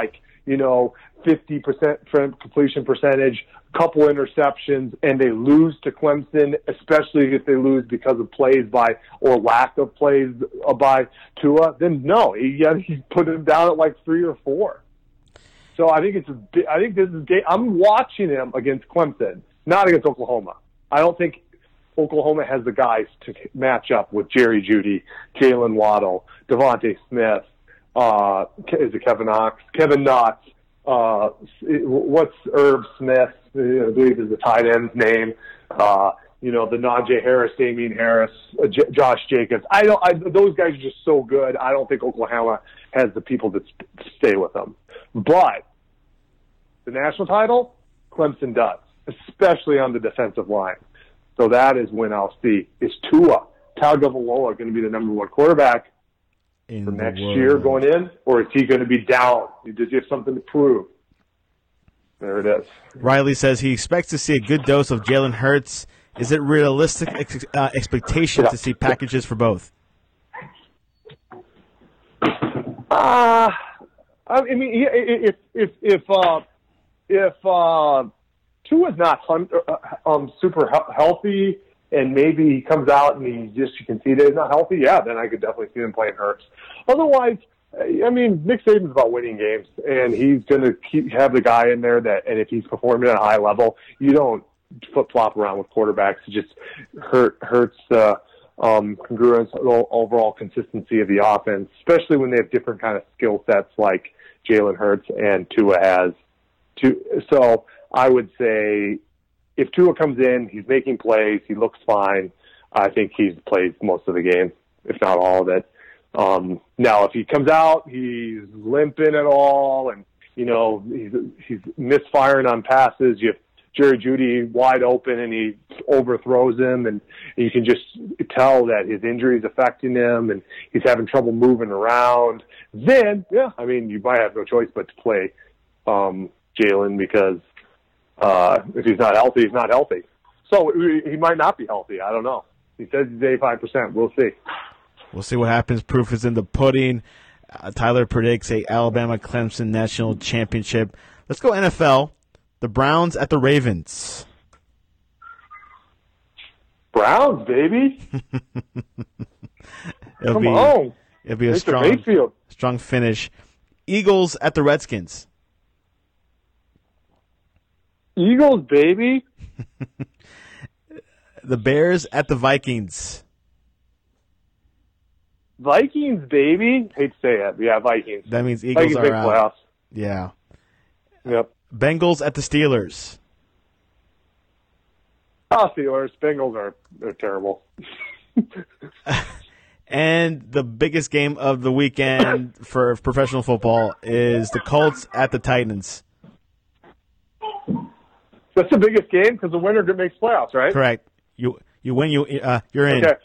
50% completion percentage, couple interceptions, and they lose to Clemson, especially if they lose because of plays by or lack of plays by Tua, then no, you put him down at 3 or 4. So I think this is game. I'm watching him against Clemson, not against Oklahoma. I don't think Oklahoma has the guys to match up with Jerry Jeudy, Jalen Waddle, Devontae Smith. Is it Kevin Knox? Kevin Knox. What's Herb Smith? I believe is the tight end's name. The Najee Harris, Damian Harris, Josh Jacobs. Those guys are just so good. I don't think Oklahoma has the people that stay with them. But the national title, Clemson does, especially on the defensive line. So that is when I'll see, is Tua Tagovailoa going to be the number 1 quarterback? for next year going in, or is he going to be down? Does he have something to prove? There it is. Riley says he expects to see a good dose of Jalen Hurts. Is it realistic expectation to see packages for both? I mean, if Tua's not super healthy, and maybe he comes out and you can see that he's not healthy, yeah, then I could definitely see him playing Hurts. Otherwise, I mean, Nick Saban's about winning games, and he's going to have the guy in there and if he's performing at a high level, you don't flip-flop around with quarterbacks. It just hurts the congruence, overall consistency of the offense, especially when they have different kind of skill sets like Jalen Hurts and Tua has. So I would say if Tua comes in, he's making plays, he looks fine, I think he plays most of the game, if not all of it. Now, if he comes out, he's limping at all, and he's misfiring on passes. You have Jerry Jeudy wide open, and he overthrows him, and you can just tell that his injury is affecting him, and he's having trouble moving around. Then, yeah, I mean, you might have no choice but to play Jalen because if he's not healthy, he's not healthy. So he might not be healthy. I don't know. He says he's 85%. We'll see. We'll see what happens. Proof is in the pudding. Tyler predicts a Alabama-Clemson national championship. Let's go NFL. The Browns at the Ravens. Browns, baby. It'll be a strong finish. Eagles at the Redskins. Eagles, baby. The Bears at the Vikings. Vikings, baby. Hate to say it, but yeah, Vikings. That means Eagles are out. Playoffs. Yeah. Yep. Bengals at the Steelers. Steelers. Bengals they're terrible. And the biggest game of the weekend for professional football is the Colts at the Titans. That's the biggest game because the winner makes playoffs, right? Correct. You win, you're in. Okay.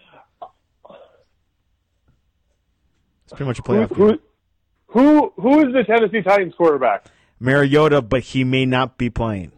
It's pretty much a playoff game. Who is the Tennessee Titans quarterback? Mariota, but he may not be playing.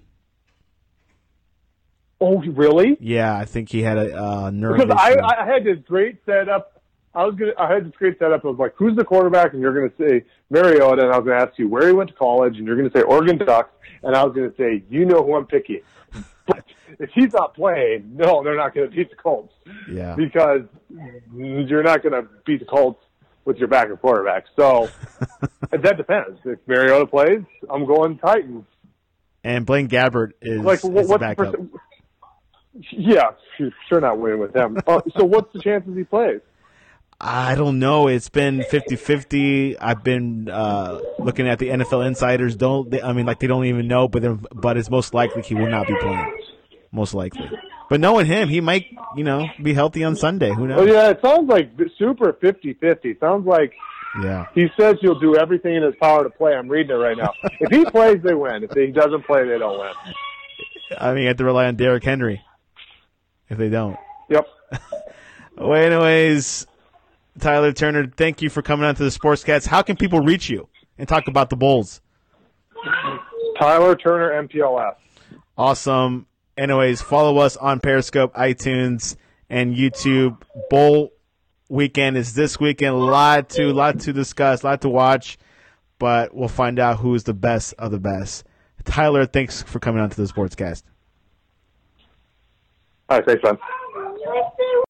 Oh, really? Yeah, I think he had a nerve because issue. I had this great setup. I had this great setup. I was like, "Who's the quarterback?" And you're going to say Mariota, and I was going to ask you where he went to college, and you're going to say Oregon Ducks, and I was going to say, "You know who I'm picking." But if he's not playing, no, they're not going to beat the Colts. Yeah, because you're not going to beat the Colts with your backup quarterback. So that depends. If Mariota plays, I'm going Titans. And Blaine Gabbert is the backup. Yeah, sure not winning with them. So what's the chances he plays? I don't know. It's been 50-50. I've been looking at the NFL insiders. They don't even know, but it's most likely he will not be playing. Most likely. But knowing him, he might, be healthy on Sunday. Who knows? Oh, yeah, it sounds like super 50-50. Sounds like he says he'll do everything in his power to play. I'm reading it right now. If he plays, they win. If he doesn't play, they don't win. I mean, you have to rely on Derrick Henry if they don't. Yep. Well, anyways, Tyler Turner, thank you for coming on to the Sportscast. How can people reach you and talk about the Bulls? Tyler Turner, MPLS. Awesome. Anyways, follow us on Periscope, iTunes, and YouTube. Bowl weekend is this weekend. A lot to discuss, a lot to watch, but we'll find out who's the best of the best. Tyler, thanks for coming on to the Sportscast. All right, thanks, man.